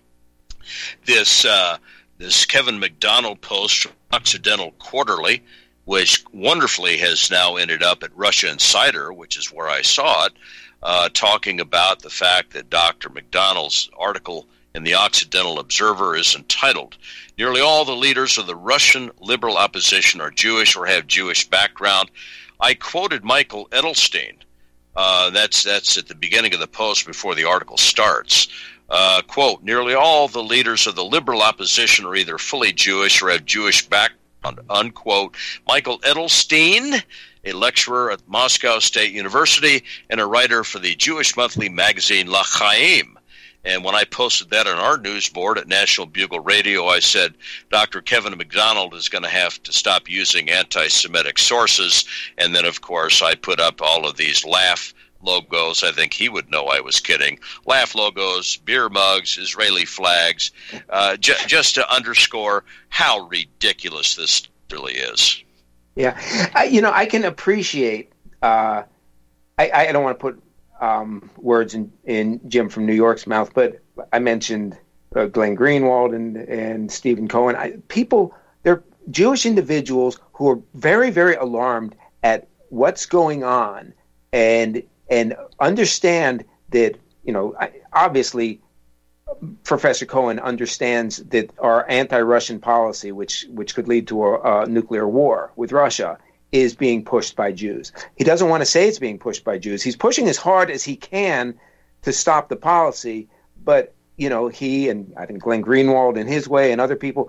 this Kevin McDonald post from Occidental Quarterly, which wonderfully has now ended up at Russia Insider, which is where I saw it, talking about the fact that Dr. McDonald's article in the Occidental Observer is entitled, "Nearly all the leaders of the Russian liberal opposition are Jewish or have Jewish background." I quoted Michael Edelstein. That's at the beginning of the post before the article starts. Quote, "Nearly all the leaders of the liberal opposition are either fully Jewish or have Jewish background," unquote. Michael Edelstein, a lecturer at Moscow State University and a writer for the Jewish monthly magazine L'Chaim. And when I posted that on our news board at National Bugle Radio, I said, Dr. Kevin McDonald is going to have to stop using anti-Semitic sources. And then, of course, I put up all of these laugh logos. I think he would know I was kidding. Laugh logos, beer mugs, Israeli flags, just to underscore how ridiculous this really is. Yeah. I can appreciate, I don't want to put words in Jim from New York's mouth, but I mentioned Glenn Greenwald and Stephen Cohen. They're Jewish individuals who are very, very alarmed at what's going on and understand that, obviously Professor Cohen understands that our anti-Russian policy, which could lead to a nuclear war with Russia, is being pushed by Jews. He doesn't want to say it's being pushed by Jews. He's pushing as hard as he can to stop the policy, but, he and I think Glenn Greenwald in his way and other people,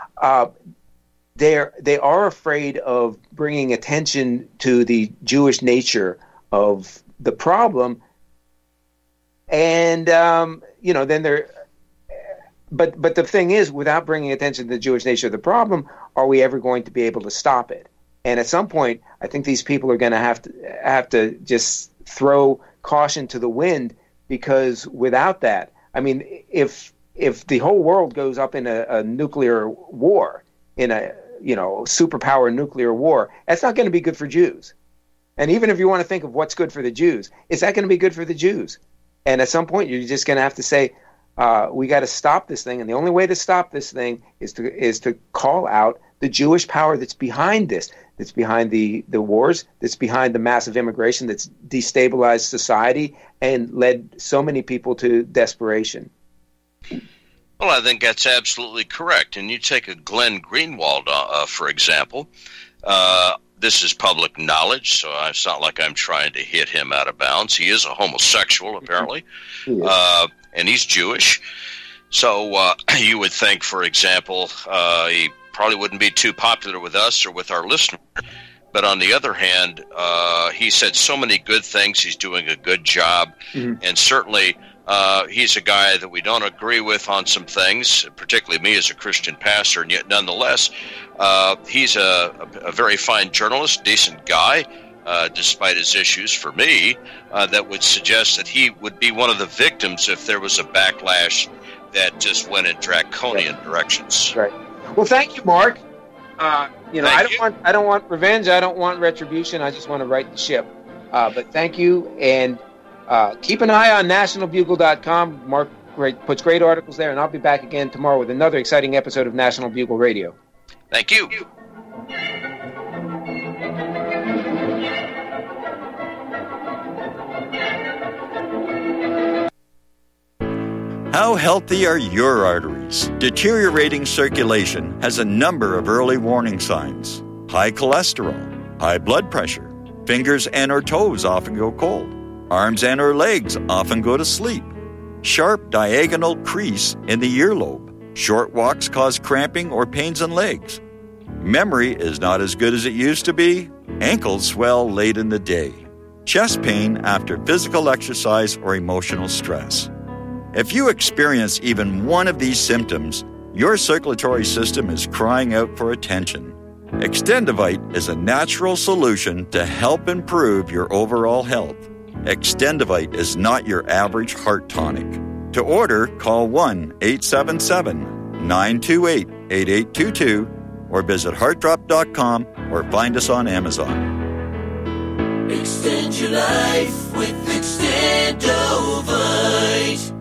they are afraid of bringing attention to the Jewish nature of the problem, and then they're. But the thing is, without bringing attention to the Jewish nature of the problem, are we ever going to be able to stop it? And at some point, I think these people are going to have to just throw caution to the wind, because without that, I mean, if the whole world goes up in a nuclear war, in a superpower nuclear war, that's not going to be good for Jews. And even if you want to think of what's good for the Jews, is that going to be good for the Jews? And at some point, you're just going to have to say, we got to stop this thing. And the only way to stop this thing is to call out the Jewish power that's behind this, that's behind the wars, that's behind the massive immigration that's destabilized society and led so many people to desperation. Well, I think that's absolutely correct. And you take a Glenn Greenwald, for example. This is public knowledge, so it's not like I'm trying to hit him out of bounds. He is a homosexual, apparently, and he's Jewish. So you would think, for example, he probably wouldn't be too popular with us or with our listeners. But on the other hand, he said so many good things. He's doing a good job, and certainly he's a guy that we don't agree with on some things, particularly me as a Christian pastor, and yet nonetheless, he's a very fine journalist, decent guy, despite his issues for me, that would suggest that he would be one of the victims if there was a backlash that just went in draconian directions. Right. Well, thank you, Mark. I don't want revenge. I don't want retribution. I just want to right the ship. But thank you, and keep an eye on nationalbugle.com. Mark puts great articles there, and I'll be back again tomorrow with another exciting episode of National Bugle Radio. Thank you. How healthy are your arteries? Deteriorating circulation has a number of early warning signs. High cholesterol, high blood pressure, fingers and or toes often go cold, arms and or legs often go to sleep, sharp diagonal crease in the earlobe. Short walks cause cramping or pains in legs. Memory is not as good as it used to be. Ankles swell late in the day. Chest pain after physical exercise or emotional stress. If you experience even one of these symptoms, your circulatory system is crying out for attention. Extendivite is a natural solution to help improve your overall health. Extendivite is not your average heart tonic. To order, call 1-877-928-8822 or visit heartdrop.com or find us on Amazon. Extend your life with Extendovite.